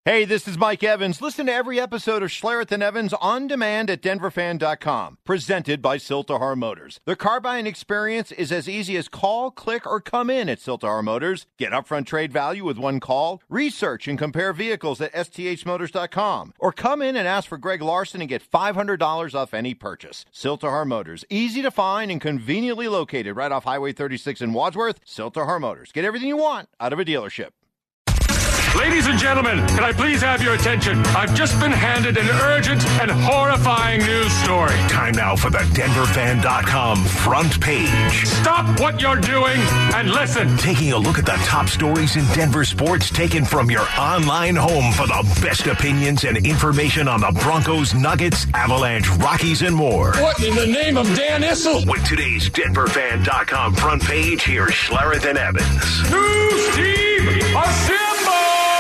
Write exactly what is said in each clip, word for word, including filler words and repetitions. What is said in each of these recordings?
Hey, this is Mike Evans. Listen to every episode of Schlereth and Evans on demand at denver fan dot com. Presented by Siltahar Motors. The car buying experience is as easy as call, click, or come in at Siltahar Motors. Get upfront trade value with one call. Research and compare vehicles at S T H motors dot com. Or come in and ask for Greg Larson and get five hundred dollars off any purchase. Siltahar Motors. Easy to find and conveniently located right off Highway thirty-six in Wadsworth. Siltahar Motors. Get everything you want out of a dealership. Ladies and gentlemen, can I please have your attention? I've just been handed an urgent and horrifying news story. Time now for the denver fan dot com front page. Stop what you're doing and listen. Taking a look at the top stories in Denver sports taken from your online home for the best opinions and information on the Broncos, Nuggets, Avalanche, Rockies, and more. What in the name of Dan Issel? With today's denver fan dot com front page, here's Schlereth and Evans. New Steve Assemble!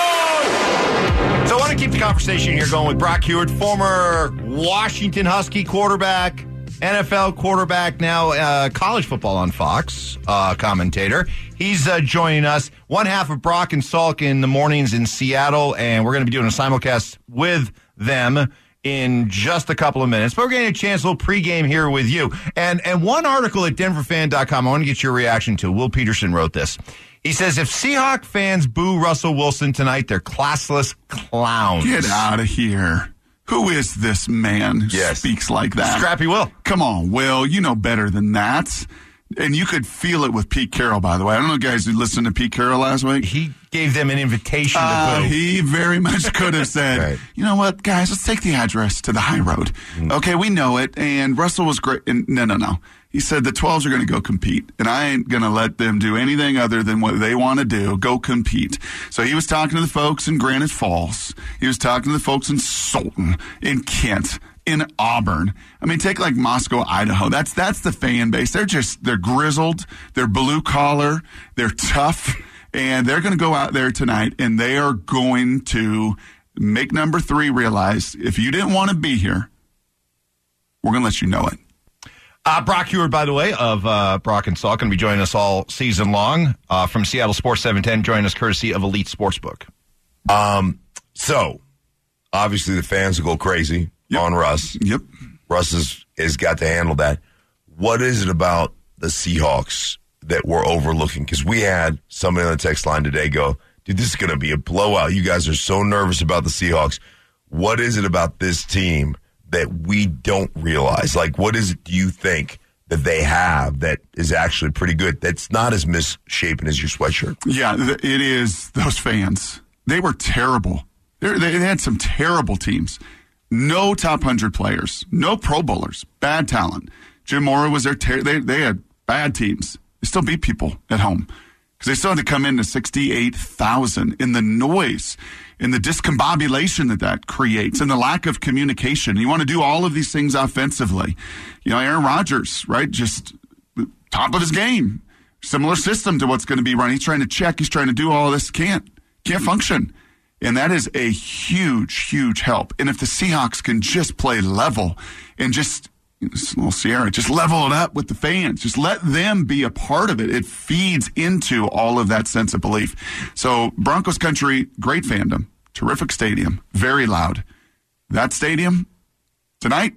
So I want to keep the conversation here going with Brock Huard, former Washington Husky quarterback, N F L quarterback, now uh, college football on Fox uh, commentator. He's uh, joining us, one half of Brock and Salk in the mornings in Seattle, and we're going to be doing a simulcast with them in just a couple of minutes. But we're getting a chance, a little pregame here with you. And, and one article at denver fan dot com I want to get your reaction to. Will Peterson wrote this. He says, if Seahawk fans boo Russell Wilson tonight, they're classless clowns. Get out of here. Who is this man who yes. speaks like that? Scrappy Will. Come on, Will. You know better than that. And you could feel it with Pete Carroll, by the way. I don't know, guys, who listened to Pete Carroll last week. He gave them an invitation uh, to boo. He very much could have said, right. You know what, guys, let's take the address to the high road. Mm. Okay, we know it. And Russell was great. And no, no, no. He said the twelves are going to go compete, and I ain't going to let them do anything other than what they want to do, go compete. So he was talking to the folks in Granite Falls. He was talking to the folks in Sultan, in Kent, in Auburn. I mean, take like Moscow, Idaho. That's that's the fan base. They're just, they're grizzled. They're blue collar. They're tough, and they're going to go out there tonight, and they are going to make number three realize if you didn't want to be here, we're going to let you know it. Uh, Brock Huard, by the way, of uh, Brock and Salk, going to be joining us all season long uh, from Seattle Sports seven ten, joining us courtesy of Elite Sportsbook. Um, so, obviously the fans will go crazy yep. on Russ. Yep. Russ has, has got to handle that. What is it about the Seahawks that we're overlooking? Because we had somebody on the text line today go, dude, this is going to be a blowout. You guys are so nervous about the Seahawks. What is it about this team that we don't realize? Like, what is it do you think that they have that is actually pretty good, that's not as misshapen as your sweatshirt? Yeah, it is those fans. They were terrible. They're, they had some terrible teams. No top one hundred players. No Pro Bowlers. Bad talent. Jim Mora was their ter- they, they had bad teams. They still beat people at home because they still had to come into sixty-eight thousand in the noise, in the discombobulation that that creates, and the lack of communication. You want to do all of these things offensively. You know, Aaron Rodgers, right, just top of his game. Similar system to what's going to be run. He's trying to check. He's trying to do all this. Can't. Can't function. And that is a huge, huge help. And if the Seahawks can just play level and just, you know, little Sierra, just level it up with the fans. Just let them be a part of it. It feeds into all of that sense of belief. So Broncos country, great fandom, terrific stadium, very loud. That stadium tonight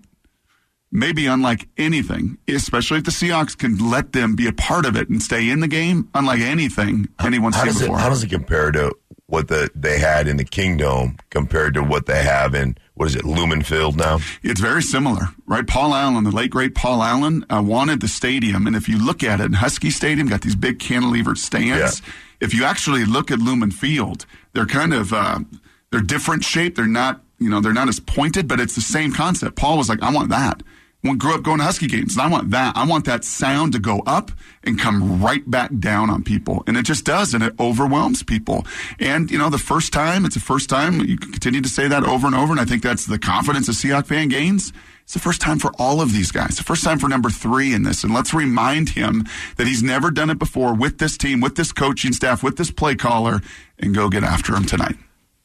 may be unlike anything, especially if the Seahawks can let them be a part of it and stay in the game, unlike anything anyone's seen before. It, how does it compare to what the they had in the Kingdome compared to what they have in, what is it, Lumen Field now? It's very similar, right? Paul Allen, the late, great Paul Allen, uh, wanted the stadium. And if you look at it, in Husky Stadium, got these big cantilevered stands. Yeah. If you actually look at Lumen Field, they're kind of, uh, they're different shape. They're not, you know, they're not as pointed, but it's the same concept. Paul was like, I want that. I grew up going to Husky games, and I want that. I want that sound to go up and come right back down on people. And it just does, and it overwhelms people. And, you know, the first time, it's the first time, you can continue to say that over and over, and I think that's the confidence a Seahawks fan gains. It's the first time for all of these guys, the first time for number three in this. And let's remind him that he's never done it before with this team, with this coaching staff, with this play caller, and go get after him tonight.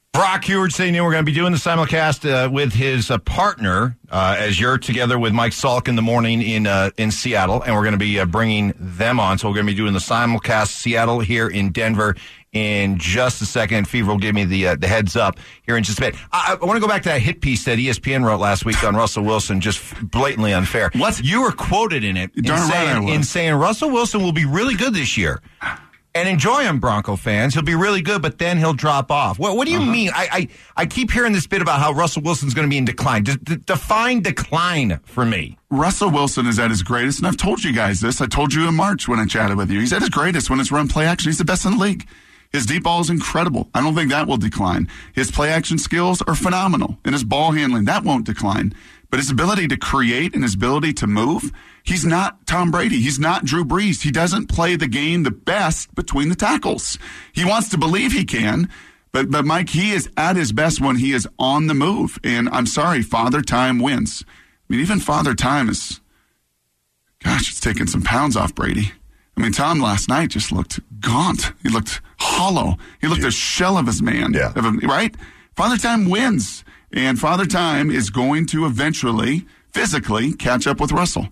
Brock Huard saying we're going to be doing the simulcast uh, with his uh, partner uh, as you're together with Mike Salk in the morning in uh, in Seattle, and we're going to be uh, bringing them on. So we're going to be doing the simulcast Seattle here in Denver in just a second. Fever will give me the uh, the heads up here in just a bit. I, I want to go back to that hit piece that E S P N wrote last week on Russell Wilson, just blatantly unfair. What? You were quoted in it in Darn right I saying, was. in saying Russell Wilson will be really good this year. And enjoy him, Bronco fans. He'll be really good, but then he'll drop off. What, what do you uh-huh. mean? I, I I keep hearing this bit about how Russell Wilson's going to be in decline. D- d- define decline for me. Russell Wilson is at his greatest, and I've told you guys this. I told you in March when I chatted with you. He's at his greatest when it's run play action. He's the best in the league. His deep ball is incredible. I don't think that will decline. His play action skills are phenomenal, and his ball handling, that won't decline. But his ability to create and his ability to move, he's not Tom Brady. He's not Drew Brees. He doesn't play the game the best between the tackles. He wants to believe he can, but but Mike, he is at his best when he is on the move. And I'm sorry, Father Time wins. I mean, even Father Time is, gosh, it's taking some pounds off Brady. I mean, Tom last night just looked gaunt. He looked hollow. He looked a shell of his man. Yeah. Of him, right? Father Time wins. And Father Time is going to eventually, physically, catch up with Russell.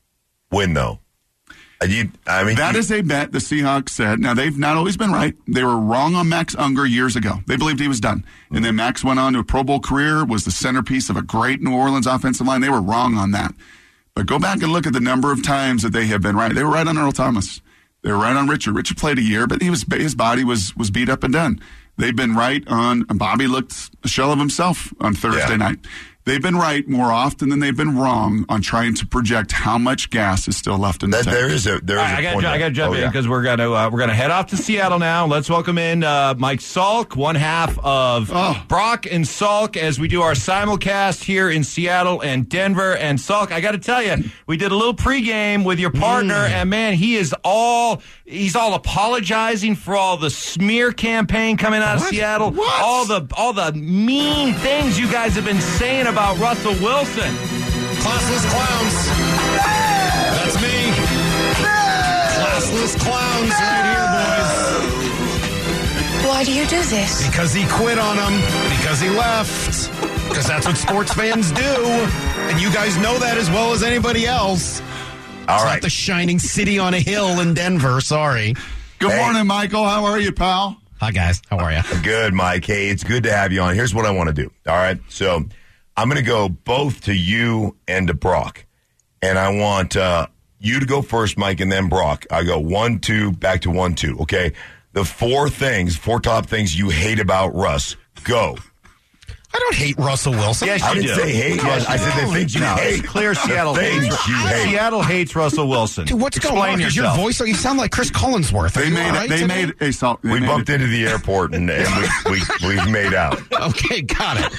Win, though. You, I mean, that you, is a bet the Seahawks said. Now, they've not always been right. They were wrong on Max Unger years ago. They believed he was done. And then Max went on to a Pro Bowl career, was the centerpiece of a great New Orleans offensive line. They were wrong on that. But go back and look at the number of times that they have been right. They were right on Earl Thomas. They were right on Richard. Richard played a year, but he was his body was was beat up and done. They've been right on, Bobby looked a shell of himself on Thursday yeah. night. They've been right more often than they've been wrong on trying to project how much gas is still left in the that, tank. There is a there is I, a I got point I got to jump oh, in because yeah. we're gonna uh, we're gonna head off to Seattle now. Let's welcome in uh, Mike Salk, one half of Oh. Brock and Salk, as we do our simulcast here in Seattle and Denver. And Salk, I got to tell you, we did a little pregame with your partner, Mm. and man, he is all he's all apologizing for all the smear campaign coming out of What? Seattle, What? all the all the mean things you guys have been saying about Russell Wilson. Classless clowns. That's me. Classless clowns right here, boys. Why do you do this? Because he quit on them. Because he left. Because that's what sports fans do. And you guys know that as well as anybody else. All It's right. not the shining city on a hill in Denver. Sorry. Good Hey. morning, Michael. How are you, pal? Hi, guys. How are you? Good, Mike. Hey, it's good to have you on. Here's what I want to do. All right. So I'm going to go both to you and to Brock. And I want uh, you to go first, Mike, and then Brock. I go one, two, back to one, two. Okay. The four things, four top things you hate about Russ. Go. I don't hate Russell Wilson. Yes, I you didn't do. say hate. No, Yes, I said the no, things you no, hate. It's clear Seattle The things hates you hate. Seattle hates Russell Wilson. Dude, what's Explain going on? Is your yourself. voice? You sound like Chris Collinsworth. Are They you made all right they today? made a salt. We bumped into the airport and, and we, we, we've made out. Okay, got it.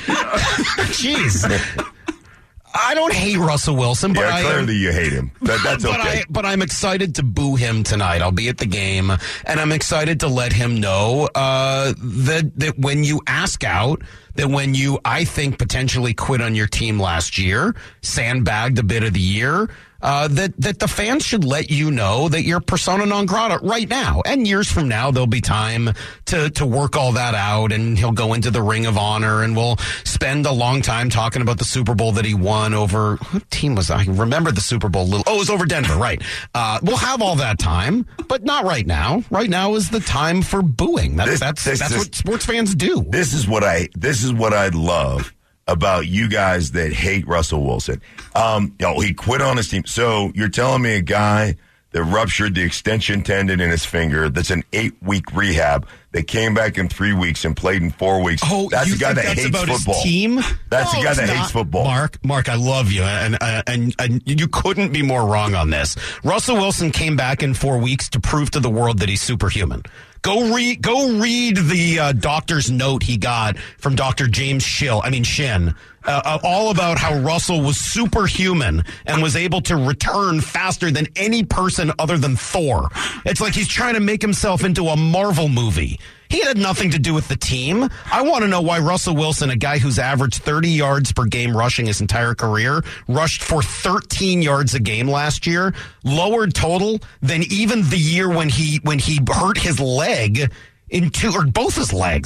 Jeez. I don't hate Russell Wilson, but Yeah, I am, clearly you hate him. That, that's but okay. I but I'm excited to boo him tonight. I'll be at the game, and I'm excited to let him know uh, that that when you ask out, that when you I think potentially quit on your team last year, sandbagged a bit of the year. Uh, that that the fans should let you know that you're persona non grata right now, and years from now there'll be time to to work all that out, and he'll go into the Ring of Honor, and we'll spend a long time talking about the Super Bowl that he won over. What team was that? I remember the Super Bowl. Little, oh, it was over Denver, right? Uh, we'll have all that time, but not right now. Right now is the time for booing. That, This- that's this that's is- what sports fans do. This is what I this is what I love about you guys that hate Russell Wilson. Um, you know, he quit on his team. So you're telling me a guy that ruptured the extension tendon in his finger that's an eight week rehab that came back in three weeks and played in four weeks. Oh, that's you a guy think that that's hates about football. His team? That's No, a guy it's that not. hates football. Mark, Mark, I love you, and, and and and you couldn't be more wrong on this. Russell Wilson came back in four weeks to prove to the world that he's superhuman. Go read, go read the uh, doctor's note he got from Doctor James Schill. I mean Shin, uh, uh, all about how Russell was superhuman and was able to return faster than any person other than Thor. It's like he's trying to make himself into a Marvel movie. He had nothing to do with the team. I want to know why Russell Wilson, a guy who's averaged thirty yards per game rushing his entire career, rushed for thirteen yards a game last year, lowered total than even the year when he when he hurt his leg in two or both his legs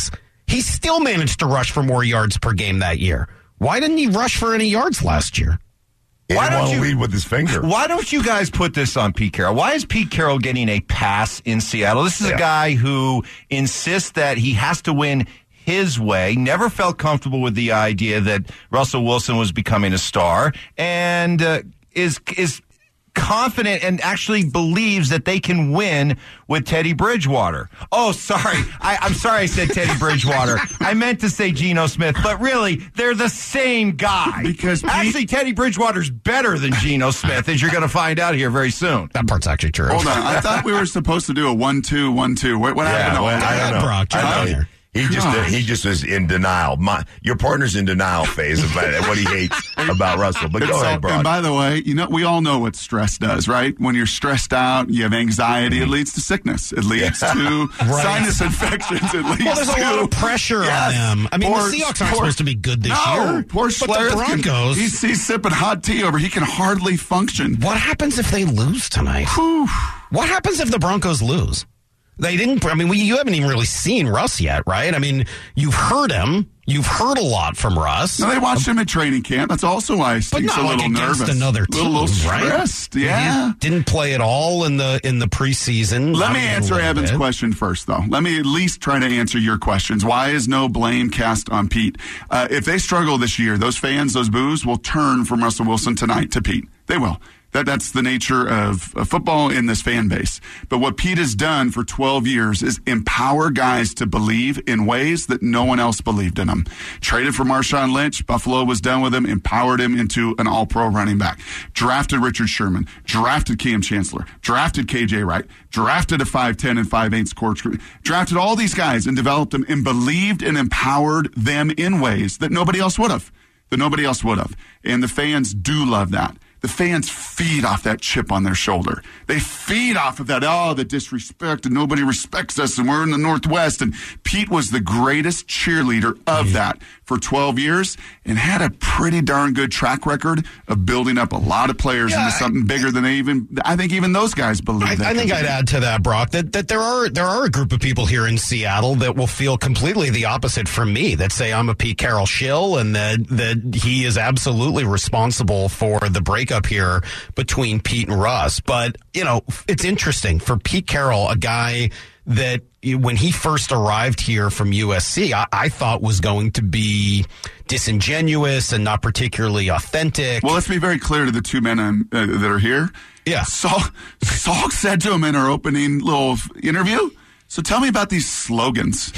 He still managed to rush for more yards per game that year. Why didn't he rush for any yards last year? He Why didn't don't want to you- lead with his finger. Why don't you guys put this on Pete Carroll? Why is Pete Carroll getting a pass in Seattle? This is Yeah. a guy who insists that he has to win his way, never felt comfortable with the idea that Russell Wilson was becoming a star, and uh, is is confident and actually believes that they can win with Teddy Bridgewater. Oh, sorry. I, I'm sorry I said Teddy Bridgewater. I meant to say Geno Smith, but really, they're the same guy. Because Pete- Actually, Teddy Bridgewater's better than Geno Smith, as you're going to find out here very soon. That part's actually true. Hold on. I thought we were supposed to do a one two one two. What, what happened? Yeah, to well, all I that? don't know. Brock, I jump know. in here. He just Gosh. he just was in denial. My, your partner's in denial phase about what he hates about Russell. But It's go all- ahead, Brock. and by the way, you know we all know what stress does, right? When you're stressed out, you have anxiety. It leads to sickness. It leads to sinus infections. It leads Well, there's a to lot of pressure Yes. on them. I mean, Poor- the Seahawks aren't poor- supposed to be good this no, year. Poor but the Schlereth can- Broncos. he's, he's sipping hot tea over. He can hardly function. What happens if they lose tonight? Whew. What happens if the Broncos lose? They didn't. I mean, we, you haven't even really seen Russ yet, right? I mean, you've heard him. You've heard a lot from Russ. Now, they watched him at training camp. That's also why But he's not a like little against nervous. another A little, team, little right? stressed, He yeah. didn't play at all in the in the preseason. Let Not me even a answer little Evan's bit. question first, though. Let me at least try to answer your questions. Why is no blame cast on Pete? Uh, if they struggle this year, those fans, those boos, will turn from Russell Wilson tonight to Pete. They will. That, that's the nature of, of football in this fan base. But what Pete has done for twelve years is empower guys to believe in ways that no one else believed in them. Traded for Marshawn Lynch. Buffalo was done with him, empowered him into an all-pro running back. Drafted Richard Sherman. Drafted Cam Chancellor. Drafted K J Wright. Drafted a five ten and five eighths court. Drafted all these guys and developed them and believed and empowered them in ways that nobody else would have. That nobody else would have. And the fans do love that. The fans feed off that chip on their shoulder. They feed off of that, oh, the disrespect, and nobody respects us, and we're in the Northwest. And Pete was the greatest cheerleader of that for twelve years and had a pretty darn good track record of building up a lot of players Yeah, into something bigger than they even, I think even those guys believe I, that. I think could I'd be. add to that, Brock, that, that there are there are a group of people here in Seattle that will feel completely the opposite from me, that say I'm a Pete Carroll shill and that, that he is absolutely responsible for the breakup here between Pete and Russ. But, you know, it's interesting. For Pete Carroll, a guy that when he first arrived here from U S C, I, I thought was going to be disingenuous and not particularly authentic. Well, let's be very clear to the two men um, uh, that are here. Yeah. Saul, Saul said to him in our opening little interview, so tell me about these slogans.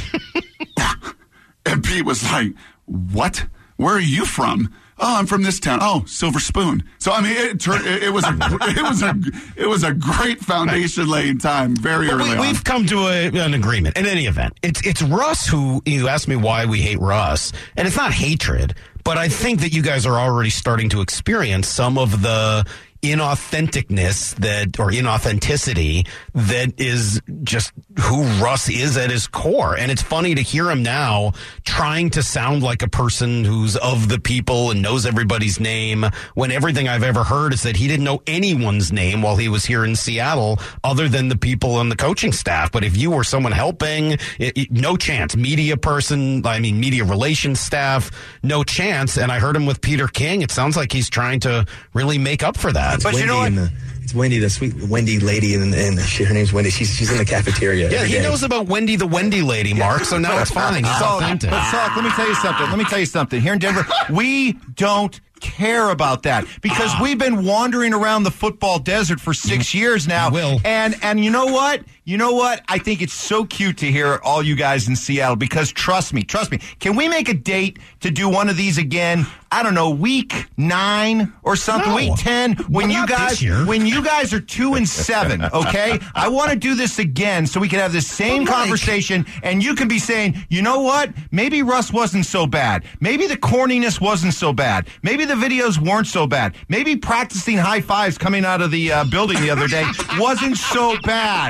And Pete was like, what? Where are you from? Oh, I'm from this town. Oh, Silver Spoon. So I mean, it, turned, it, it was a it was a it was a great foundation laying time very But early we, on. we've come to a, an agreement. In any event, it's it's Russ who you asked me why we hate Russ, and it's not hatred, but I think that you guys are already starting to experience some of the inauthenticness that or inauthenticity that is just who Russ is at his core. And it's funny to hear him now trying to sound like a person who's of the people and knows everybody's name, when everything I've ever heard is that he didn't know anyone's name while he was here in Seattle other than the people on the coaching staff. But if you were someone helping, it, it, no chance. Media person, I mean, media relations staff, no chance. And I heard him with Peter King. It sounds like he's trying to really make up for that. But you know what? And the, it's Wendy, the sweet Wendy lady, and, and she, her name's Wendy. She's she's in the cafeteria. Yeah, every he day. knows about Wendy the Wendy lady, Mark, so now it's fine. He's Salk, authentic. but Salk, let me tell you something. Let me tell you something. Here in Denver, we don't care about that because we've been wandering around the football desert for six years now. You will. And and you know what? You know what? I think it's so cute to hear all you guys in Seattle because trust me, trust me. Can we make a date to do one of these again? I don't know, week nine or something, No. week ten. When Well, you not this guys, year. when you guys are two and seven, okay? I want to do this again so we can have the same But Mike- conversation, and you can be saying, you know what? Maybe Russ wasn't so bad. Maybe the corniness wasn't so bad. Maybe the videos weren't so bad. Maybe practicing high fives coming out of the uh, building the other day wasn't so bad. Because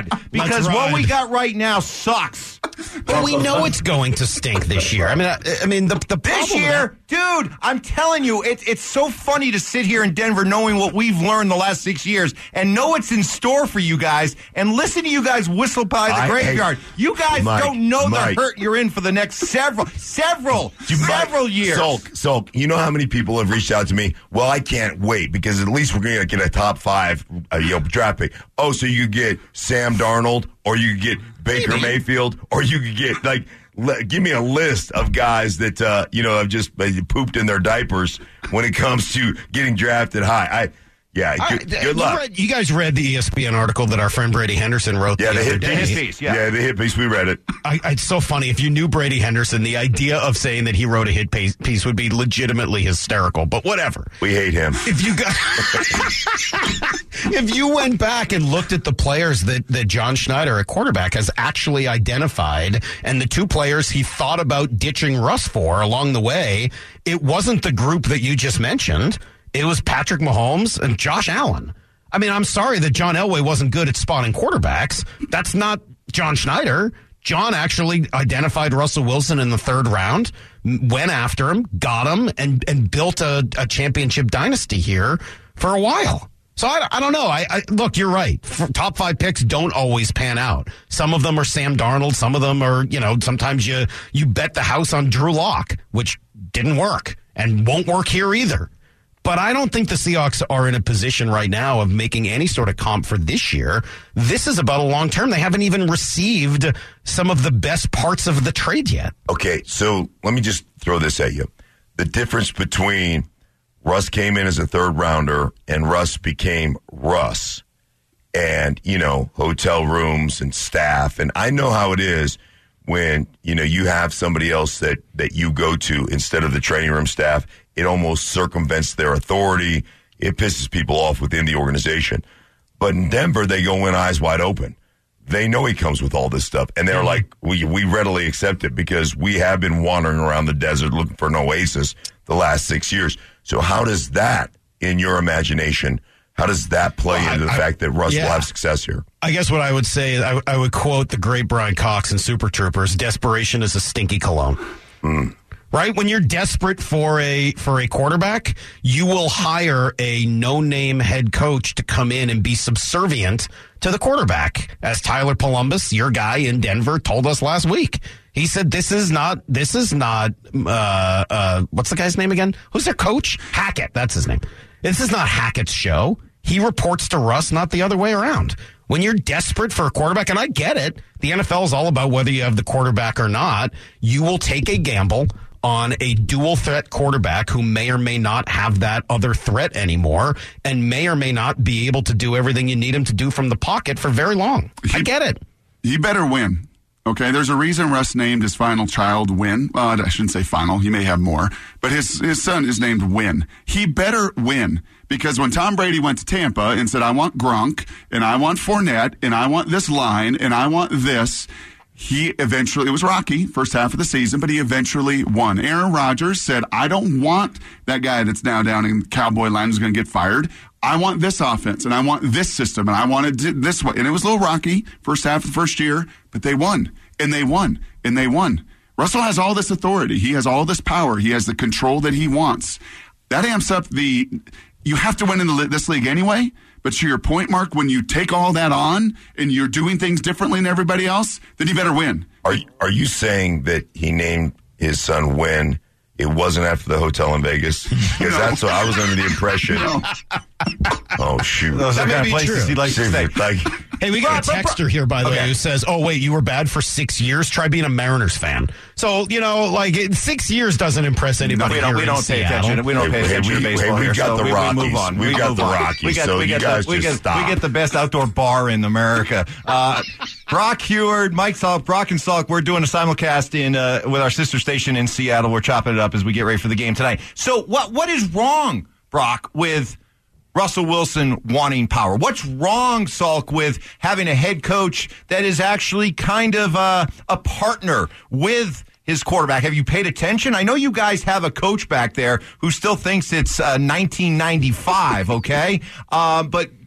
because ride. what we got right now sucks. But we know it's going to stink this year. I mean, I, I mean, the the This problem year, dude, I'm telling you, it, it's so funny to sit here in Denver knowing what we've learned the last six years and know what's in store for you guys and listen to you guys whistle by the I- graveyard. hey, you guys Mike, don't know Mike. the hurt you're in for the next several, several, several Mike, years. Sulk, Sulk, you know how many people have reached out to me? Well, I can't wait because at least we're going to get a top five uh, you know, draft pick. Oh, so you could get Sam Darnold or you could get Baker Maybe. Mayfield or you could get, like, le- give me a list of guys that, uh, you know, have just uh, pooped in their diapers when it comes to getting drafted high. I, yeah, All good, right, good you luck. read- you guys read the E S P N article that our friend Brady Henderson wrote Yeah, the the other hit day. piece. His piece, yeah. yeah, the hit piece. We read it. I, it's so funny. If you knew Brady Henderson, the idea of saying that he wrote a hit piece, piece would be legitimately hysterical. But whatever. We hate him. If you got, if you went back and looked at the players that, that John Schneider, a quarterback, has actually identified, and the two players he thought about ditching Russ for along the way, it wasn't the group that you just mentioned. It was Patrick Mahomes and Josh Allen. I mean, I'm sorry that John Elway wasn't good at spotting quarterbacks. That's not John Schneider. John actually identified Russell Wilson in the third round, went after him, got him, and, and built a, a championship dynasty here for a while. So I, I don't know. I, I look, you're right. F- top five picks don't always pan out. Some of them are Sam Darnold. Some of them are, you know, sometimes you you bet the house on Drew Lock, which didn't work and won't work here either. But I don't think the Seahawks are in a position right now of making any sort of comp for this year. This is about a long term. They haven't even received some of the best parts of the trade yet. Okay, so let me just throw this at you. The difference between Russ came in as a third rounder and Russ became Russ, and, you know, hotel rooms and staff. And I know how it is when, you know, you have somebody else that, that you go to instead of the training room staff. It almost circumvents their authority. It pisses people off within the organization. But in Denver, they go in eyes wide open. They know he comes with all this stuff. And they're mm-hmm. like, we we readily accept it because we have been wandering around the desert looking for an oasis the last six years. So how does that, in your imagination, how does that play well, into the I, fact that Russ yeah. will have success here? I guess what I would say, is I, I would quote the great Brian Cox in Super Troopers, desperation is a stinky cologne. Mm. Right? When you're desperate for a for a quarterback, you will hire a no-name head coach to come in and be subservient to the quarterback. As Tyler Columbus, your guy in Denver, told us last week. He said this is not this is not uh uh what's the guy's name again? Who's their coach? Hackett, that's his name. This is not Hackett's show. He reports to Russ, not the other way around. When you're desperate for a quarterback, and I get it, the N F L is all about whether you have the quarterback or not, you will take a gamble on a dual threat quarterback who may or may not have that other threat anymore and may or may not be able to do everything you need him to do from the pocket for very long. He, I get it. He better win. Okay, there's a reason Russ named his final child Win. Uh, I shouldn't say final. He may have more. But his, his son is named Win. He better win. Because when Tom Brady went to Tampa and said, I want Gronk, and I want Fournette, and I want this line, and I want this, he eventually, it was rocky, first half of the season, but he eventually won. Aaron Rodgers said, I don't want that guy that's now down in Cowboy land who's going to get fired. I want this offense, and I want this system, and I want it this way. And it was a little rocky, first half of the first year, but they won, and they won, and they won. Russell has all this authority. He has all this power. He has the control that he wants. That amps up the, you have to win in the, this league anyway. But to your point, Mark, when you take all that on and you're doing things differently than everybody else, then you better win. Are are you saying that he named his son Win? It wasn't after the hotel in Vegas? Because no. that's what I was under the impression. No. Oh, shoot. Those are That the kind may of be places true. he'd like to stay. Like, Hey, we got a texter here, by the okay. way, who says, oh, wait, you were bad for six years? Try being a Mariners fan. So, you know, like, it, six years doesn't impress anybody. No, we don't, here we in don't pay Seattle. attention. We don't Hey, pay hey, attention we- to baseball hey, we here. got so the we, Rockies. We move on. We we got move the on. Rockies, We get, so we you get guys the, we just get, stop. We get the best outdoor bar in America. Uh, Brock Heward, Mike Salk, Brock and Salk, we're doing a simulcast in uh, with our sister station in Seattle. We're chopping it up as we get ready for the game tonight. So what what is wrong, Brock, with Russell Wilson wanting power? What's wrong, Salk, with having a head coach that is actually kind of uh, a partner with his quarterback? Have you paid attention? I know you guys have a coach back there who still thinks it's uh, nineteen ninety-five, okay? um, but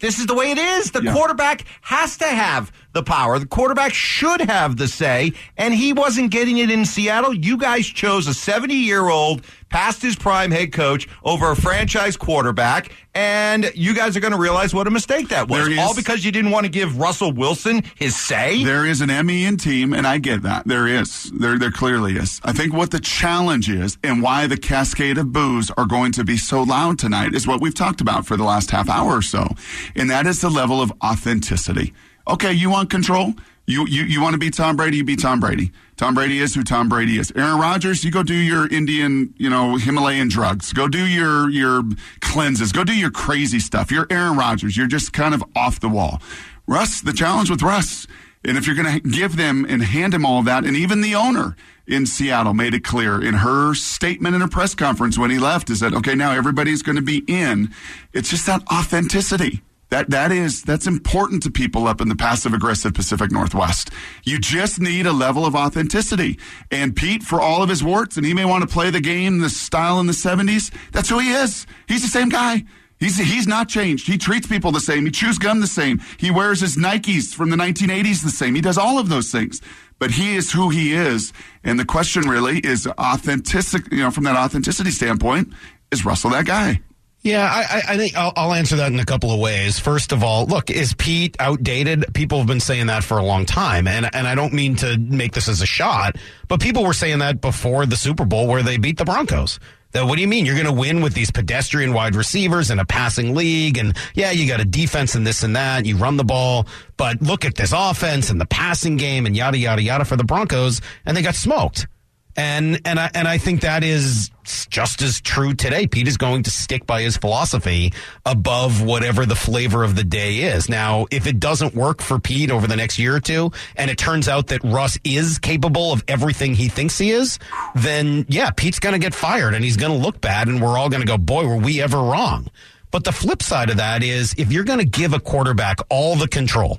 this is the way it is. The Yeah. quarterback has to have the power. The quarterback should have the say, and he wasn't getting it in Seattle. You guys chose a seventy-year-old, past his prime head coach over a franchise quarterback, and you guys are going to realize what a mistake that was. There is- All because you didn't want to give Russell Wilson his say? There is an M E N team, and I get that. There is. There, there clearly is. I think what the challenge is and why the cascade of boos are going to be so loud tonight is what we've talked about for the last half hour or so, and that is the level of authenticity. Okay, you want control? You, you, you want to beat Tom Brady? You beat Tom Brady. Tom Brady is who Tom Brady is. Aaron Rodgers, you go do your Indian, you know, Himalayan drugs. Go do your, your cleanses. Go do your crazy stuff. You're Aaron Rodgers. You're just kind of off the wall. Russ, the challenge with Russ, and if you're going to give them and hand him all of that, and even the owner in Seattle made it clear in her statement in her press conference when he left, is that, okay, now everybody's going to be in. It's just that authenticity. That that is that's important to people up in the passive aggressive Pacific Northwest. You just need a level of authenticity. And Pete, for all of his warts, and he may want to play the game, the style in the seventies, that's who he is. He's the same guy. He's he's not changed. He treats people the same. He chews gum the same. He wears his Nikes from the nineteen eighties the same. He does all of those things. But he is who he is. And the question really is authentic, you know, from that authenticity standpoint, is Russell that guy? Yeah, I, I think I'll, I'll answer that in a couple of ways. First of all, look, is Pete outdated? People have been saying that for a long time, and and I don't mean to make this as a shot, but people were saying that before the Super Bowl where they beat the Broncos. That, what do you mean? You're going to win with these pedestrian wide receivers in a passing league, and yeah, you got a defense and this and that, you run the ball, but look at this offense and the passing game and yada, yada, yada for the Broncos, and they got smoked. And and I and I think that is just as true today. Pete is going to stick by his philosophy above whatever the flavor of the day is. Now, if it doesn't work for Pete over the next year or two, and it turns out that Russ is capable of everything he thinks he is, then yeah, Pete's going to get fired and he's going to look bad, and we're all going to go, boy, were we ever wrong. But the flip side of that is, if you're going to give a quarterback all the control,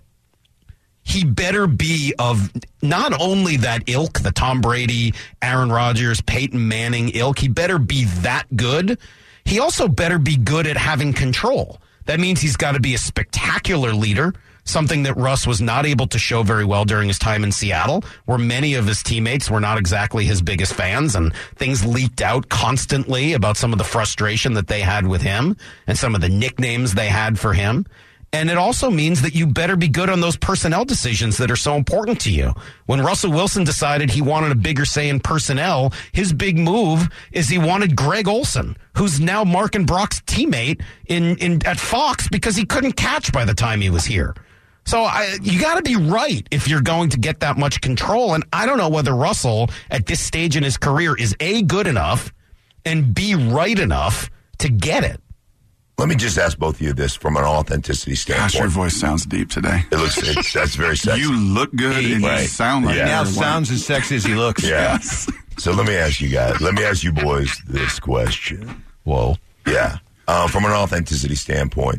he better be of not only that ilk, the Tom Brady, Aaron Rodgers, Peyton Manning ilk. He better be that good. He also better be good at having control. That means he's got to be a spectacular leader, something that Russ was not able to show very well during his time in Seattle, where many of his teammates were not exactly his biggest fans, and things leaked out constantly about some of the frustration that they had with him and some of the nicknames they had for him. And it also means that you better be good on those personnel decisions that are so important to you. When Russell Wilson decided he wanted a bigger say in personnel, his big move is he wanted Greg Olsen, who's now Mark and Brock's teammate in, in at Fox, because he couldn't catch by the time he was here. So I, you got to be right if you're going to get that much control. And I don't know whether Russell, at this stage in his career, is A, good enough, and B, right enough to get it. Let me just ask both of you this from an authenticity standpoint. Gosh, your voice sounds deep today. It looks, it's, that's very sexy. You look good and Right. you sound like Yeah. Now you're sounds as sexy as he looks. Yeah. Yes. So let me ask you guys, let me ask you boys this question. Whoa. Yeah. Um, from an authenticity standpoint,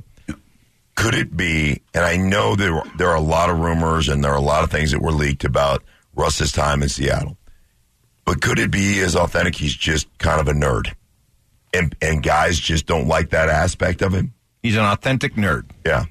could it be, and I know there, there are a lot of rumors and there are a lot of things that were leaked about Russ's time in Seattle, but could it be as authentic he's just kind of a nerd? And, and guys just don't like that aspect of him? He's an authentic nerd. Yeah.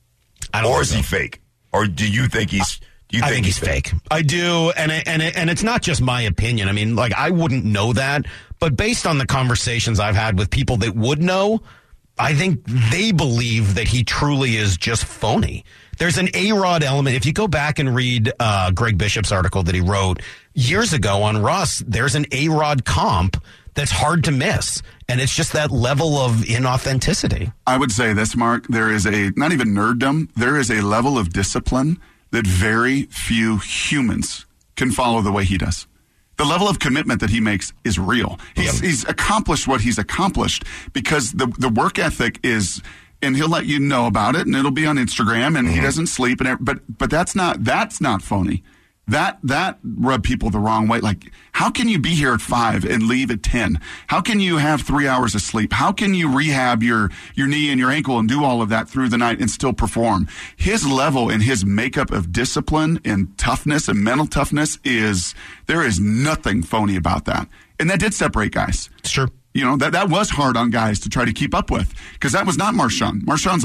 I don't Or think is so. he fake? Or do you think he's, do you I think, think he's fake. I do, and it, and it, and it's not just my opinion. I mean, like, I wouldn't know that, but based on the conversations I've had with people that would know, I think they believe that he truly is just phony. There's an A-Rod element. If you go back and read uh, Greg Bishop's article that he wrote years ago on Russ, there's an A-Rod comp that's hard to miss. And it's just that level of inauthenticity. I would say this, Mark. There is a, not even nerddom, there is a level of discipline that very few humans can follow the way he does. The level of commitment that he makes is real. He's, Yep. he's accomplished what he's accomplished because the, the work ethic is, and he'll let you know about it, and it'll be on Instagram, and mm-hmm. he doesn't sleep, and but but that's not that's not phony. That that rubbed people the wrong way. Like, how can you be here at five and leave at ten? How can you have three hours of sleep? How can you rehab your, your knee and your ankle and do all of that through the night and still perform? His level and his makeup of discipline and toughness and mental toughness is, there is nothing phony about that. And that did separate guys. It's true. You know, that, that was hard on guys to try to keep up with, because that was not Marshawn. Marshawn's like,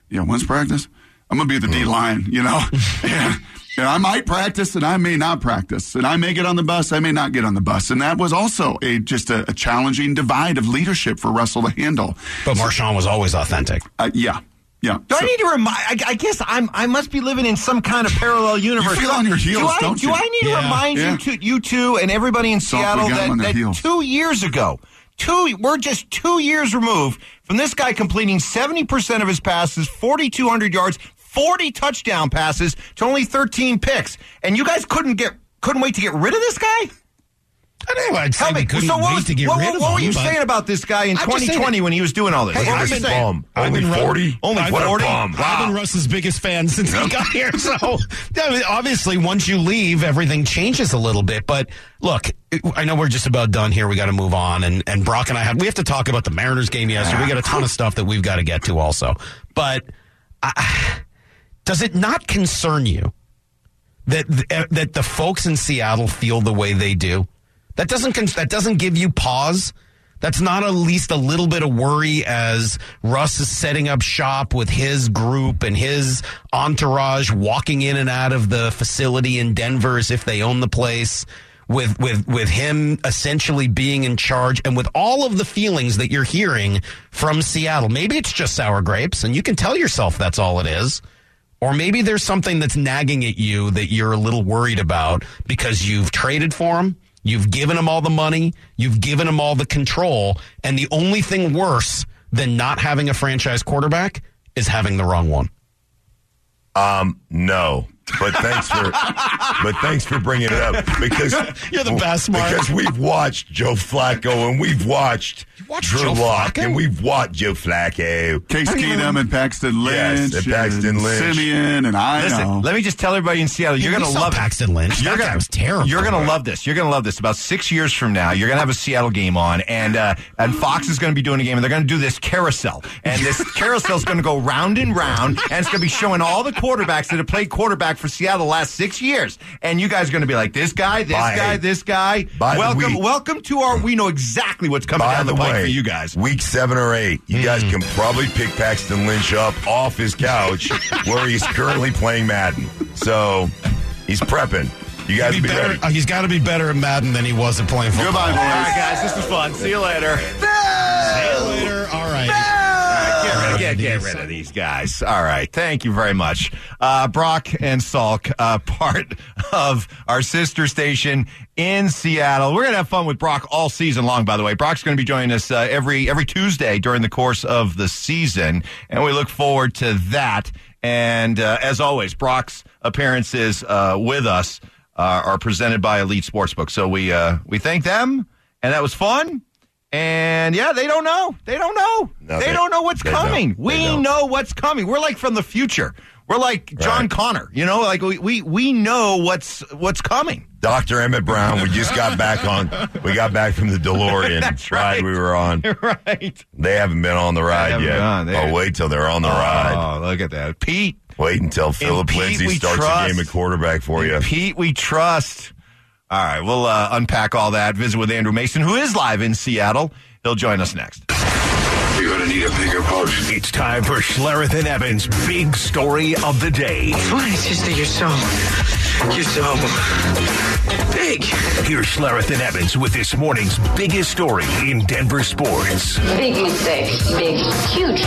Yeah, when's practice? I'm going to be the D line, you know? and, and I might practice and I may not practice. And I may get on the bus, I may not get on the bus. And that was also a just a, a challenging divide of leadership for Russell to handle. But Marshawn was always authentic. Uh, yeah. Yeah. Do so, I need to remind? I, I guess I'm. I must be living in some kind of parallel universe. You feel on your heels, do I, don't do you? I need Yeah. to remind Yeah. you, to, you two, and everybody in So Seattle we got them on that, their that heels. two years ago, two we're just two years removed from this guy completing seventy percent of his passes, forty-two hundred yards, forty touchdown passes to only thirteen picks, and you guys couldn't get couldn't wait to get rid of this guy. I don't know. I'd say Tell we me, couldn't so what, wait was, to get what, rid what, of what him. were you but saying about this guy in I'm just twenty twenty saying- when he was doing all this? Hey, what were I've you been saying? Bum. I've Only been run- forty? Only I've What a forty? bum. I've been Russ's biggest fan since he got here. So, I mean, obviously, once you leave, everything changes a little bit. But look, I know we're just about done here. We got to move on. And, and Brock and I have, we have to talk about the Mariners game yesterday. We got a ton of stuff that we've got to get to also. But I, does it not concern you that that the folks in Seattle feel the way they do? That doesn't that doesn't give you pause? That's not at least a little bit of worry as Russ is setting up shop with his group and his entourage walking in and out of the facility in Denver as if they own the place, with with with him essentially being in charge, and with all of the feelings that you're hearing from Seattle. Maybe it's just sour grapes, and you can tell yourself that's all it is. Or maybe there's something that's nagging at you that you're a little worried about because you've traded for him. You've given him all the money. You've given him all the control. And the only thing worse than not having a franchise quarterback is having the wrong one. Um, no. But thanks for, but thanks for bringing it up because You're the best, Mark. Because we've watched Joe Flacco and we've watched watched Drew Joe Lock Flacco? and we've watched Joe Flacco. Case Keenum and Paxton Yes, Lynch, and Paxton and Lynch. Simeon, and I Listen, know. let me just tell everybody in Seattle, you're We going to saw love it. Paxton Lynch. You're That gonna, guy was terrible. You're going to love this. You're going to love this. About six years from now, you're going to have a Seattle game on, and uh, and Fox is going to be doing a game, and they're going to do this carousel. And this carousel is going to go round and round, and it's going to be showing all the quarterbacks that have played quarterback for Seattle the last six years. And you guys are going to be like, this guy, this By- guy, this guy. by the welcome, week- welcome to our, we know exactly what's coming By down the, the pike way, for you guys. week seven or eight, you guys can probably pick Paxton Lynch up off his couch where he's currently playing Madden. So he's prepping. You guys Be be better, ready. uh, he's got to be better at Madden than he was at playing football. Goodbye, boys. All right, guys, this was fun. See you later. See you later. All right. Get rid, get, get rid of these guys. All right. Thank you very much. Uh, Brock and Salk, uh, part of our sister station in Seattle. We're going to have fun with Brock all season long, by the way. Brock's going to be joining us uh, every every Tuesday during the course of the season, and we look forward to that. And uh, as always, Brock's appearances uh, with us uh, are presented by Elite Sportsbook. So we uh, we thank them, and that was fun. And yeah, they don't know. They don't know. No, they, they- don't know what's they coming. don't. They We don't. know what's coming. We're like from the future. We're like John Right. Connor. You know, like we, we we know what's what's coming. Doctor Emmett Brown, we just got back on. We got back from the DeLorean That's ride right. we were on. Right. They haven't been on the ride haven't yet. been on. They- Oh, wait till they're on the ride. Oh, look at that. Pete. Wait until Philip Pete, Lindsay we starts trust. a game of quarterback for you. Pete, we trust. All right, we'll uh, unpack all that. Visit with Andrew Mason, who is live in Seattle. He'll join us next. You're going to need a bigger boat. It's time for Schlereth and Evans' big story of the day. Why, it's just that you're so, you're so big. Here's Schlereth and Evans with this morning's biggest story in Denver sports. Big mistake. Big, huge.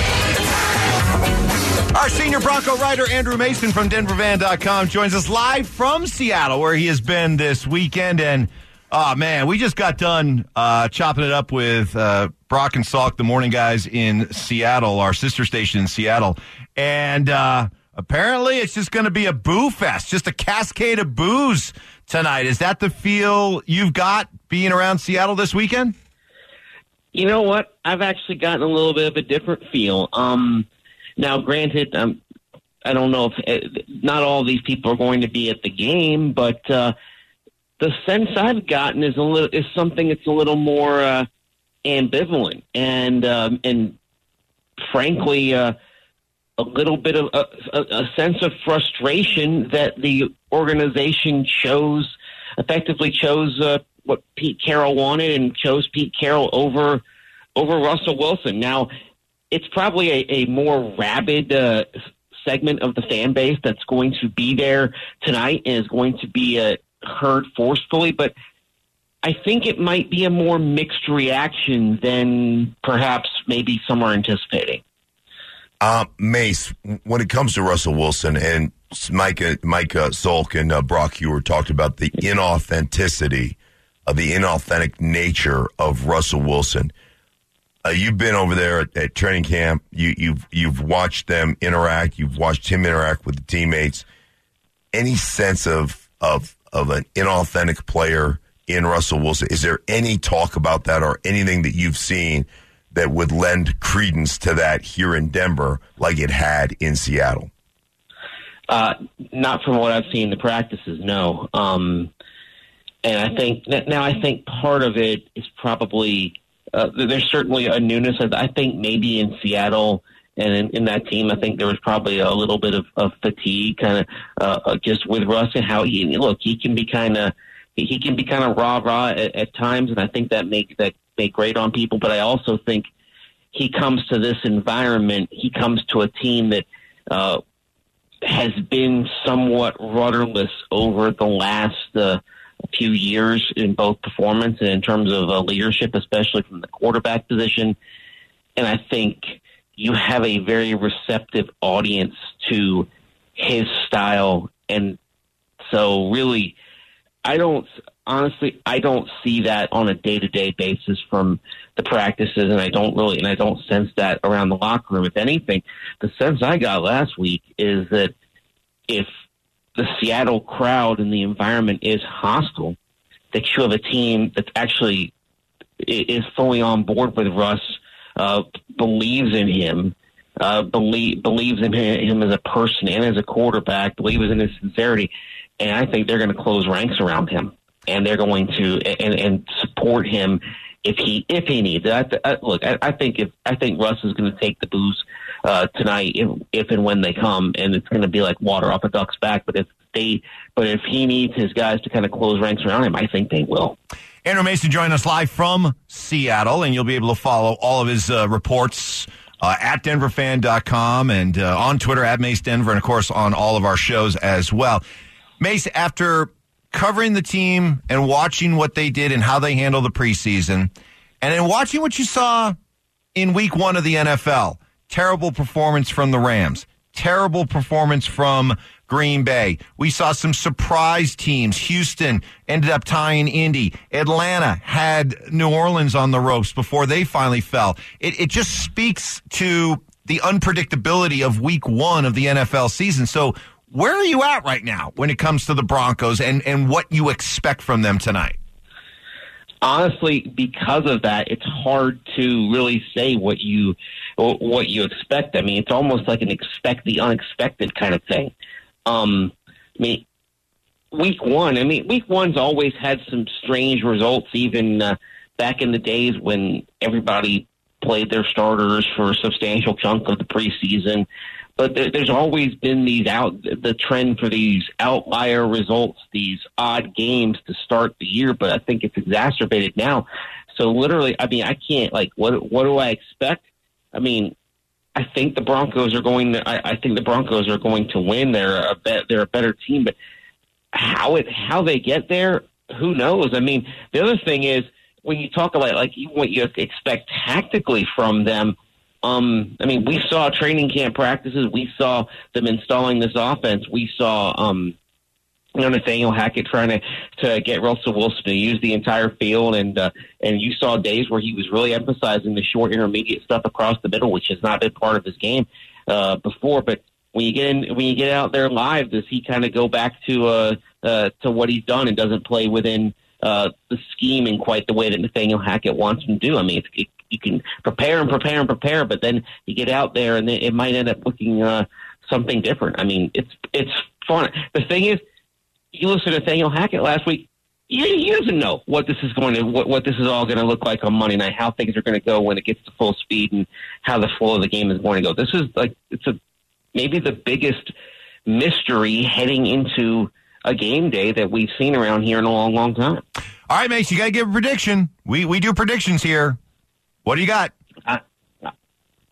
Our senior Bronco writer, Andrew Mason from Denver Van dot com, joins us live from Seattle, where he has been this weekend. And, oh, man, we just got done uh, chopping it up with uh, Brock and Salk, the morning guys in Seattle, our sister station in Seattle. And uh, apparently it's just going to be a boo fest, just a cascade of boos tonight. Is that the feel you've got being around Seattle this weekend? You know what? I've actually gotten a little bit of a different feel. Um, now, granted, um, I don't know if uh, not all these people are going to be at the game, but uh, the sense I've gotten is a little is something that's a little more uh, ambivalent and um, and frankly uh, a little bit of a, a, a sense of frustration that the organization chose effectively chose uh, what Pete Carroll wanted and chose Pete Carroll over over Russell Wilson. Now, it's probably a, a more rabid uh, segment of the fan base that's going to be there tonight and is going to be uh, heard forcefully. But I think it might be a more mixed reaction than perhaps maybe some are anticipating. Uh, Mace, when it comes to Russell Wilson, and Mike, Mike uh, Solk and uh, Brock Huard talked about the inauthenticity, of the inauthentic nature of Russell Wilson. Uh, you've been over there at, at training camp. You, you've you've watched them interact. You've watched him interact with the teammates. Any sense of of of an inauthentic player in Russell Wilson? Is there any talk about that, or anything that you've seen that would lend credence to that here in Denver, like it had in Seattle? Uh, not from what I've seen in the practices, no. Um, and I think now I think part of it is probably. Uh, there's certainly a newness. I think maybe in Seattle and in, in that team, I think there was probably a little bit of, of fatigue, kind of uh, just with Russ and how he look. He can be kind of he can be kind of rah rah at, at times, and I think that makes that make great on people. But I also think he comes to this environment. He comes to a team that uh, has been somewhat rudderless over the last. Uh, A few years in both performance and in terms of uh, leadership, especially from the quarterback position. And I think you have a very receptive audience to his style. And so really, I don't, honestly, I don't see that on a day-to-day basis from the practices. And I don't really, and I don't sense that around the locker room. If anything, the sense I got last week is that if the Seattle crowd and the environment is hostile, that you have a team that actually is fully on board with Russ, uh, believes in him, uh, believe, believes in him as a person and as a quarterback, believes in his sincerity. And I think they're going to close ranks around him, and they're going to and, and support him if he if he needs it. I, I, look, I, I think if I think Russ is going to take the booze uh, tonight, if, if and when they come, and it's going to be like water off a duck's back. But if they, but if he needs his guys to kind of close ranks around him, I think they will. Andrew Mason joining us live from Seattle, and you'll be able to follow all of his uh, reports uh, at denver fan dot com and uh, on Twitter at Mace Denver, and of course on all of our shows as well. Mace, after covering the team and watching what they did and how they handled the preseason, and then watching what you saw in week one of the N F L, terrible performance from the Rams, terrible performance from Green Bay. We saw some surprise teams. Houston ended up tying Indy. Atlanta had New Orleans on the ropes before they finally fell. It, it just speaks to the unpredictability of week one of the N F L season. So where are you at right now when it comes to the Broncos and, and what you expect from them tonight? Honestly, because of that, it's hard to really say what you what you expect. I mean, it's almost like an expect the unexpected kind of thing. Um, I mean, week one, I mean, week one's always had some strange results, even uh, back in the days when everybody played their starters for a substantial chunk of the preseason. But there, there's always been these out, the trend for these outlier results, these odd games to start the year. But I think it's exacerbated now. So literally, I mean, I can't, like, what, what do I expect? I mean, I think the Broncos are going to. I, I think the Broncos are going to win. They're a bet, they're a better team, but how it how they get there, who knows? I mean, the other thing is when you talk about like what you expect tactically from them. Um, I mean, we saw training camp practices. We saw them installing this offense. We saw um, you know, Nathaniel Hackett trying to to get Russell Wilson to use the entire field, and uh, and you saw days where he was really emphasizing the short intermediate stuff across the middle, which has not been part of his game uh, before. But when you get in, when you get out there live, does he kind of go back to uh, uh, to what he's done and doesn't play within uh, the scheme in quite the way that Nathaniel Hackett wants him to do? I mean, it's, it, you can prepare and prepare and prepare, but then you get out there and it might end up looking uh, something different. I mean, it's it's fun. The thing is, you listen to Nathaniel Hackett last week. He, he doesn't know what this is going to, what, what this is all going to look like on Monday night, how things are going to go when it gets to full speed, and how the flow of the game is going to go. This is like it's a maybe the biggest mystery heading into a game day that we've seen around here in a long, long time. All right, Mace, you got to give a prediction. We we do predictions here. What do you got? I,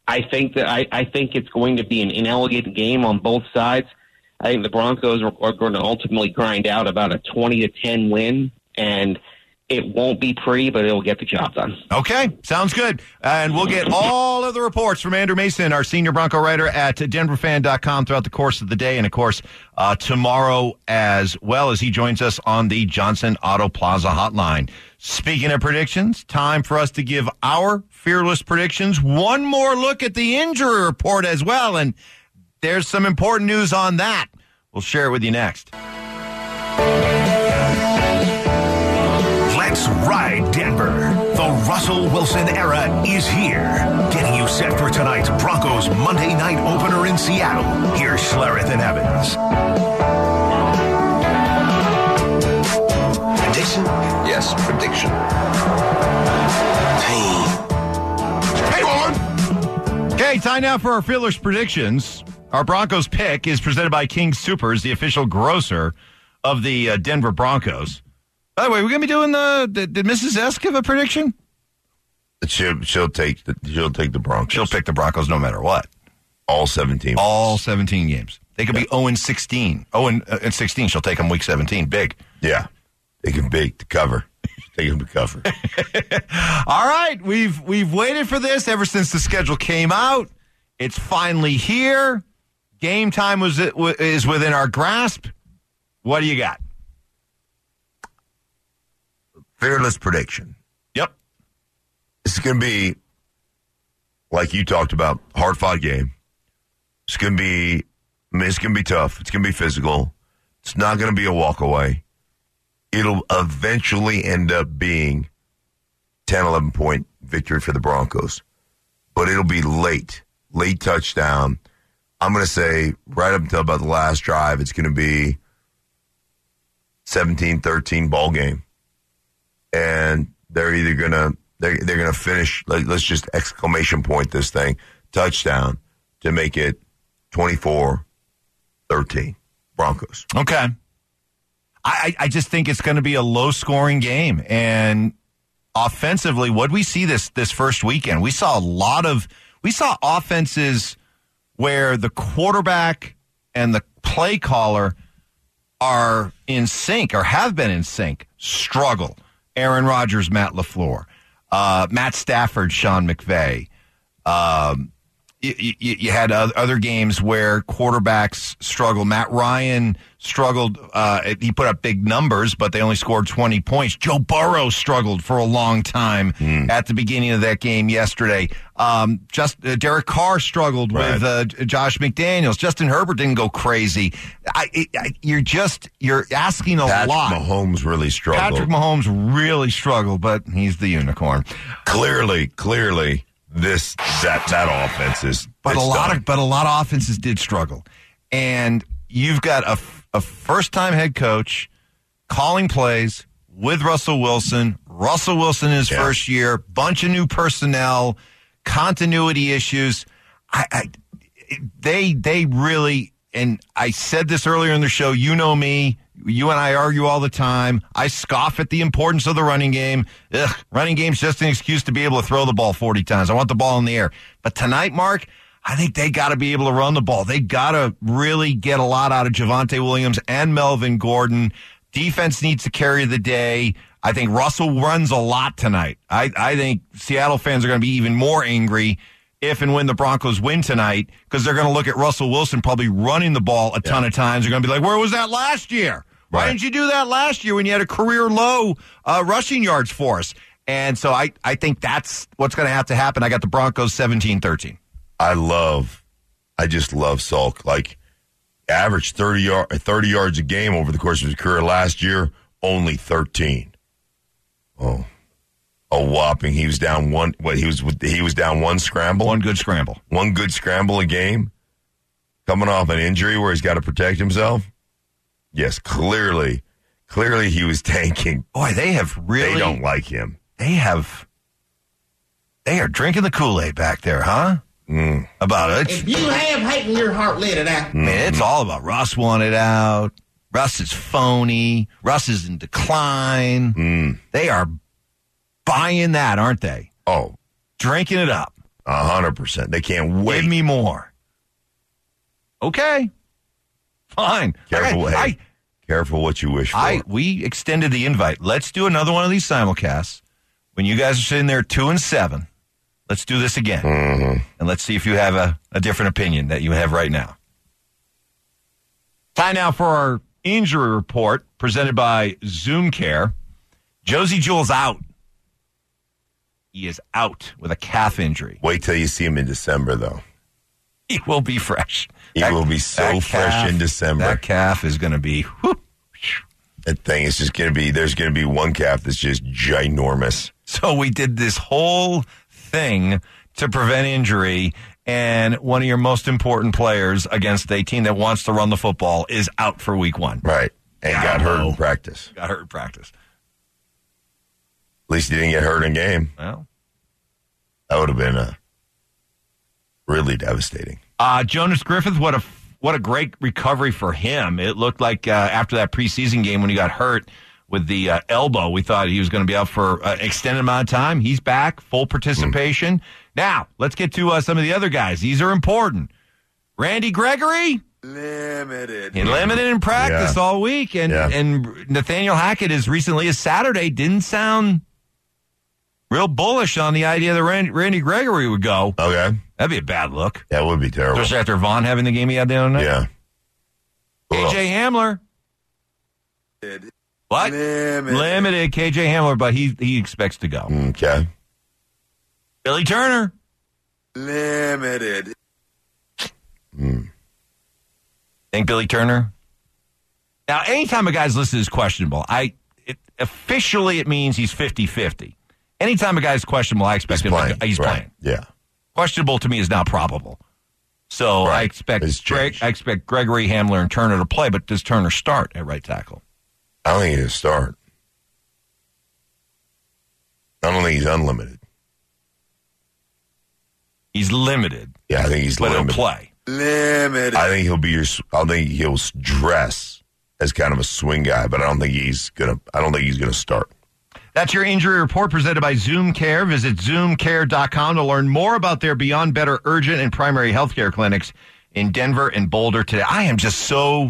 I think that I, I think it's going to be an inelegant game on both sides. I think the Broncos are, are going to ultimately grind out about a twenty to ten win, and it won't be pretty, but it'll get the job done. Okay, sounds good. And we'll get all of the reports from Andrew Mason, our senior Bronco writer at denver fan dot com throughout the course of the day, and, of course, uh, tomorrow as well as he joins us on the Johnson Auto Plaza hotline. Speaking of predictions, time for us to give our fearless predictions. One more look at the injury report as well, and there's some important news on that. We'll share it with you next. Let's ride Denver. The Russell Wilson era is here. Getting you set for tonight's Broncos Monday night opener in Seattle. Here's Schlereth and Evans. Prediction? Yes, prediction. Pain. Hang on. Okay, time now for our fearless predictions. Our Broncos pick is presented by King Soopers, the official grocer of the uh, Denver Broncos. By the way, we're going to be doing the. Did, did Missus S give a prediction? She'll, she'll take the she'll take the Broncos. She'll pick the Broncos no matter what. All seventeen. All seventeen games. They could yeah. be zero and sixteen. zero and sixteen. She'll take them week seventeen. Big. Yeah, they can big to cover. Take them to cover. All right, we've we've waited for this ever since the schedule came out. It's finally here. Game time was is within our grasp. What do you got? Fearless prediction. Yep. It's going to be, like you talked about, hard-fought game. It's going to be, I mean, it's going to be tough. It's going to be physical. It's not going to be a walk-away. It'll eventually end up being ten, eleven point victory for the Broncos. But it'll be late. Late touchdown. I'm going to say right up until about the last drive, it's going to be seventeen thirteen ball game. And they're either gonna they're they're gonna finish. Like, let's just exclamation point this thing, touchdown to make it twenty-four thirteen Broncos. Okay, I I just think it's going to be a low scoring game. And offensively, what we see this this first weekend, we saw a lot of we saw offenses where the quarterback and the play caller are in sync or have been in sync struggle. Aaron Rodgers, Matt LaFleur, uh, Matt Stafford, Sean McVay. Um, you, you, you had other games where quarterbacks struggled. Matt Ryan struggled. Uh, he put up big numbers, but they only scored twenty points. Joe Burrow struggled for a long time mm. at the beginning of that game yesterday. Um, just uh, Derek Carr struggled right. with uh, Josh McDaniels. Justin Herbert didn't go crazy. I, it, I, you're just you're asking a Patrick lot. Mahomes really struggled. Patrick Mahomes really struggled, but he's the unicorn. Clearly, clearly. This that that offense is, but a lot done. of but a lot of offenses did struggle, and you've got a, a first time head coach calling plays with Russell Wilson. Russell Wilson in his yeah. first year, bunch of new personnel, continuity issues. I, I they they really, and I said this earlier in the show. You know me. You and I argue all the time. I scoff at the importance of the running game. Ugh, running game's just an excuse to be able to throw the ball forty times. I want the ball in the air. But tonight, Mark, I think they got to be able to run the ball. They got to really get a lot out of Javonte Williams and Melvin Gordon. Defense needs to carry the day. I think Russell runs a lot tonight. I, I think Seattle fans are going to be even more angry if and when the Broncos win tonight, because they're going to look at Russell Wilson probably running the ball a ton yeah. of times. They're going to be like, where was that last year? Why right. didn't you do that last year when you had a career low uh, rushing yards for us? And so I, I think that's what's going to have to happen. I got the Broncos seventeen thirteen. I love, I just love Salk. Like, averaged thirty, yard, thirty yards a game over the course of his career. Last year, only thirteen. Oh, a whopping. He was down one, what, he was he was down one scramble? One good scramble. One good scramble a game? Coming off an injury where he's got to protect himself? Yes, clearly, clearly he was tanking. Boy, they have really... They don't like him. They have... They are drinking the Kool-Aid back there, huh? Mm. About it. If you have hate in your heart, let it out. Man, it's all about Russ wanted out. Russ is phony. Russ is in decline. Mm. They are buying that, aren't they? Oh. Drinking it up. A hundred percent. They can't wait. Give me more. Okay. Fine. Careful, I, hey, I, careful what you wish for. I, we extended the invite. Let's do another one of these simulcasts. When you guys are sitting there two and seven, let's do this again. Mm-hmm. And let's see if you have a, a different opinion that you have right now. Time now for our injury report presented by Zoom Care. Josie Jewell's out. He is out with a calf injury. Wait till you see him in December, though. He will be fresh. He That- will be so that fresh calf- in December. That calf is going to be... whew. That thing is just going to be, there's going to be one calf that's just ginormous. So we did this whole thing to prevent injury, and one of your most important players against a team that wants to run the football is out for week one. Right. And got hurt in practice. Got hurt in practice. At least he didn't get hurt in game. Well, that would have been uh, really devastating. Uh, Jonas Griffith, what a what a great recovery for him. It looked like uh, after that preseason game when he got hurt with the uh, elbow, we thought he was going to be out for an extended amount of time. He's back, full participation. Mm. Now, let's get to uh, some of the other guys. These are important. Randy Gregory. Limited. He limited in practice Yeah. all week. And, Yeah. and Nathaniel Hackett, as recently as Saturday, didn't sound real bullish on the idea that Randy, Randy Gregory would go. Okay. That'd be a bad look. That would be terrible. Especially after Vaughn having the game he had the other night. Yeah. K J Hamler. What? Limited. Limited K J Hamler, but he he expects to go. Okay. Billy Turner. Limited. Mm. Think Billy Turner? Now, anytime a guy's listed as questionable, I it, officially it means he's fifty-fifty. Anytime a guy's questionable, I expect He's him playing. to he's Right. playing. Yeah. Questionable to me is not probable. So I Right. expect It's Greg, changed. I expect Gregory, Hamler, and Turner to play, but does Turner start at right tackle? I don't think he'll start. I don't think he's unlimited. He's limited, Yeah, I think he's but limited. he'll play. Limited. I think he'll be your. I think he'll dress as kind of a swing guy, but I don't think he's gonna. I don't think he's gonna start. That's your injury report presented by Zoom Care. Visit zoom care dot com to learn more about their Beyond Better urgent and primary healthcare clinics in Denver and Boulder today. I am just so,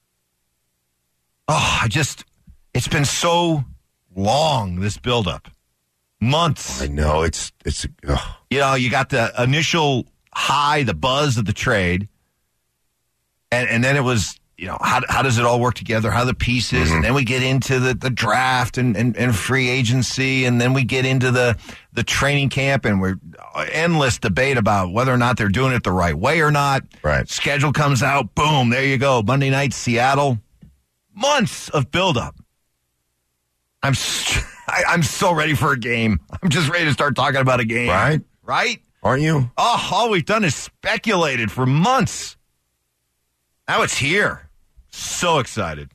oh, I just, it's been so long, this buildup. Months. I know, it's, it's, ugh. You know, you got the initial high, the buzz of the trade, and, and then it was, you know, how how does it all work together? How the pieces, Mm-hmm. and then we get into the, the draft and, and, and free agency, and then we get into the, the training camp, and we're endless debate about whether or not they're doing it the right way or not. Right. Schedule comes out, boom, there you go. Monday night, Seattle. Months of buildup. I'm s- I, I'm so ready for a game. I'm just ready to start talking about a game. Right? Right? Aren't you? Oh, all we've done is speculated for months. Now it's here. So excited.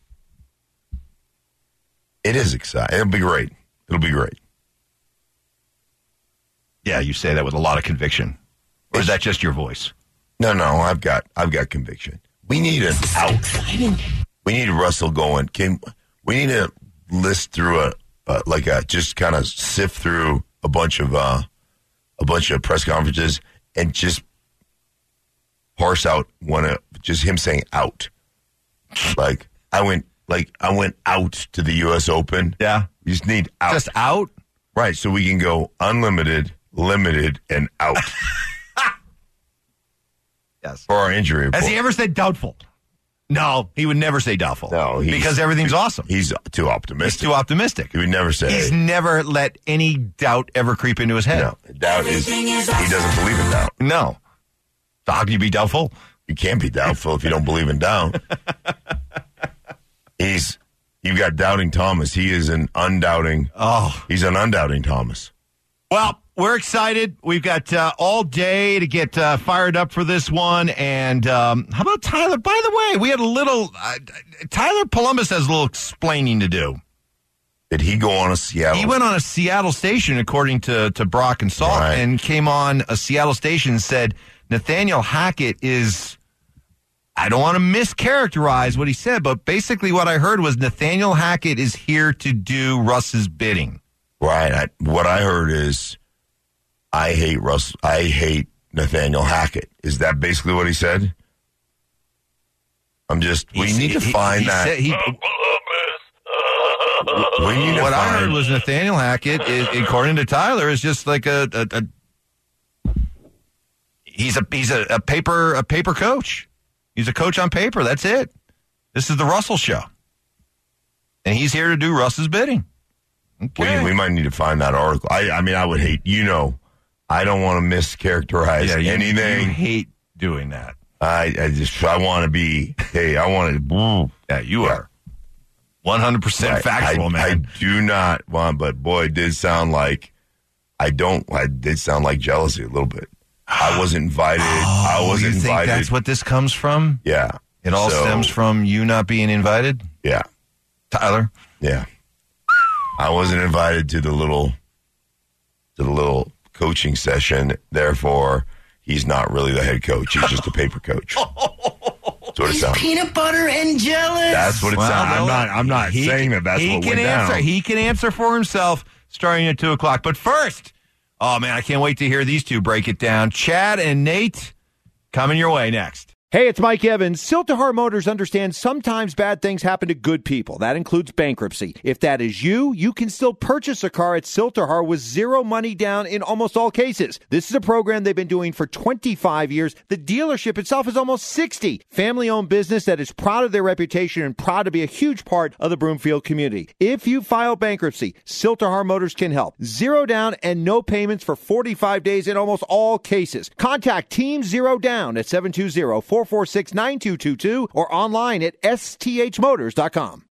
It is exciting. It'll be great. It'll be great. Yeah, you say that with a lot of conviction. Or is that just your voice? No, no, I've got, I've got conviction. We need an out. We need Russell going. Can we need to list through a uh, like a just kind of sift through a bunch of uh, a bunch of press conferences and just parse out one of just him saying out. Like I went, like I went out to the U S Open. Yeah, we just need out. Just out, right? So we can go unlimited, limited, and out. Yes, for our injury report. Has he ever said doubtful? No, he would never say doubtful. No, he's, because everything's awesome. He's too optimistic. He's too optimistic. He would never say. He's never let any doubt ever creep into his head. No, doubt is he doesn't believe in doubt. No. So how can you be doubtful? You can't be doubtful if you don't believe in doubt. He's you've got doubting Thomas. He is an undoubting. Oh, he's an undoubting Thomas. Well, we're excited. We've got uh, all day to get uh, fired up for this one. And um, how about Tyler? By the way, we had a little. Uh, Tyler Columbus has a little explaining to do. Did he go on a Seattle? He went on a Seattle station, according to, to Brock and Salt, Right. and came on a Seattle station and said Nathaniel Hackett is. I don't want to mischaracterize what he said, but basically what I heard was Nathaniel Hackett is here to do Russ's bidding. Right. I, what I heard is I hate Russ. I hate Nathaniel Hackett. Is that basically what he said? I'm just. We He- need to he- find he that. said he- we need to what I find. heard was Nathaniel Hackett, is, according to Tyler, is just like a, a, a he's a he's a, a paper a paper coach. He's a coach on paper. That's it. This is the Russell show, and he's here to do Russ's bidding. Okay. We, we might need to find that article. I, I mean, I would hate. You know, I don't want to mischaracterize Yeah, you, anything. you hate doing that. I, I just I want to be. Hey, I want to. Yeah, you are one hundred percent factual, I, man. I do not want, but boy, it did sound like I don't. I did sound like jealousy a little bit. I was invited. Oh, I was you invited. think that's what this comes from? Yeah, It all So, stems from you not being invited, Yeah, Tyler. yeah. I wasn't invited to the little to the little coaching session. Therefore, he's not really the head coach. He's just a paper coach. That's what it sounds. Peanut butter and jelly. That's what it Well, sounds. I'm no, not. I'm not he- saying that. That's he what can went answer. down. He can answer for himself starting at two o'clock. But first, oh man, I can't wait to hear these two break it down. Chad and Nate coming your way next. Hey, it's Mike Evans. Siltahar Motors understands sometimes bad things happen to good people. That includes bankruptcy. If that is you, you can still purchase a car at Siltahar with zero money down in almost all cases. This is a program they've been doing for twenty-five years. The dealership itself is almost sixty. Family-owned business that is proud of their reputation and proud to be a huge part of the Broomfield community. If you file bankruptcy, Siltahar Motors can help. Zero down and no payments for forty-five days in almost all cases. Contact Team Zero Down at seven two zero, four four six, nine two two two or online at s t h motors dot com.